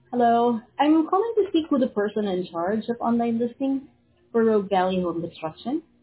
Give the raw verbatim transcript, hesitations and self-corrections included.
Hello, I'm calling to speak with the person in charge of online listings for Rogue Valley Home Construction.